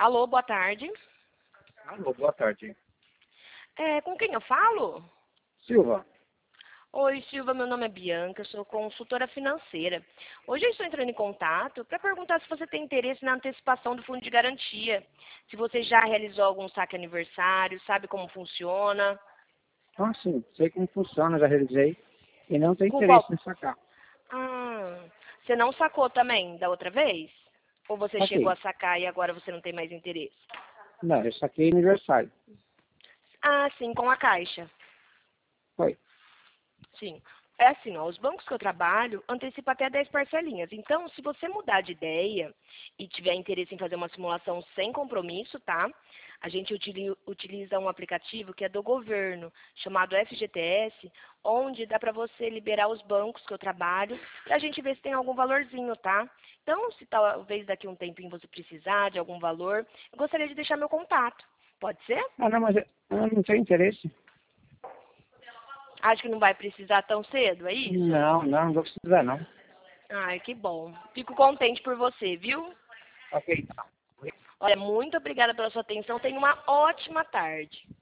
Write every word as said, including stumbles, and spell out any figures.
Alô, boa tarde. Alô, boa tarde. É, com quem eu falo? Silva, Oi, Silva, meu nome é Bianca, eu sou consultora financeira. Hoje eu estou entrando em contato para perguntar se você tem interesse na antecipação do fundo de garantia. Se você já realizou algum saque aniversário, sabe como funciona. ah, sim, sei como funciona, já realizei e não tenho Com interesse qual? em sacar. Ah, você não sacou também da outra vez? Ou você chegou a Saquei. sacar e agora você não tem mais interesse? Não, eu saquei aniversário. Ah, sim, com a Caixa. Foi. Sim. É assim, ó, os bancos que eu trabalho antecipam até dez parcelinhas. Então, se você mudar de ideia e tiver interesse em fazer uma simulação sem compromisso, tá? A gente utili- utiliza um aplicativo que é do governo, chamado F G T S, onde dá para você liberar os bancos que eu trabalho, para a gente ver se tem algum valorzinho, tá? Então, se talvez daqui a um tempinho você precisar de algum valor, eu gostaria de deixar meu contato. Pode ser? Ah, não, mas eu eu não tenho interesse. Acho que não vai precisar tão cedo, é isso? Não, não, não vou precisar, não. Ai, que bom. Fico contente por você, viu? Ok, tá. Olha, muito obrigada pela sua atenção. Tenha uma ótima tarde.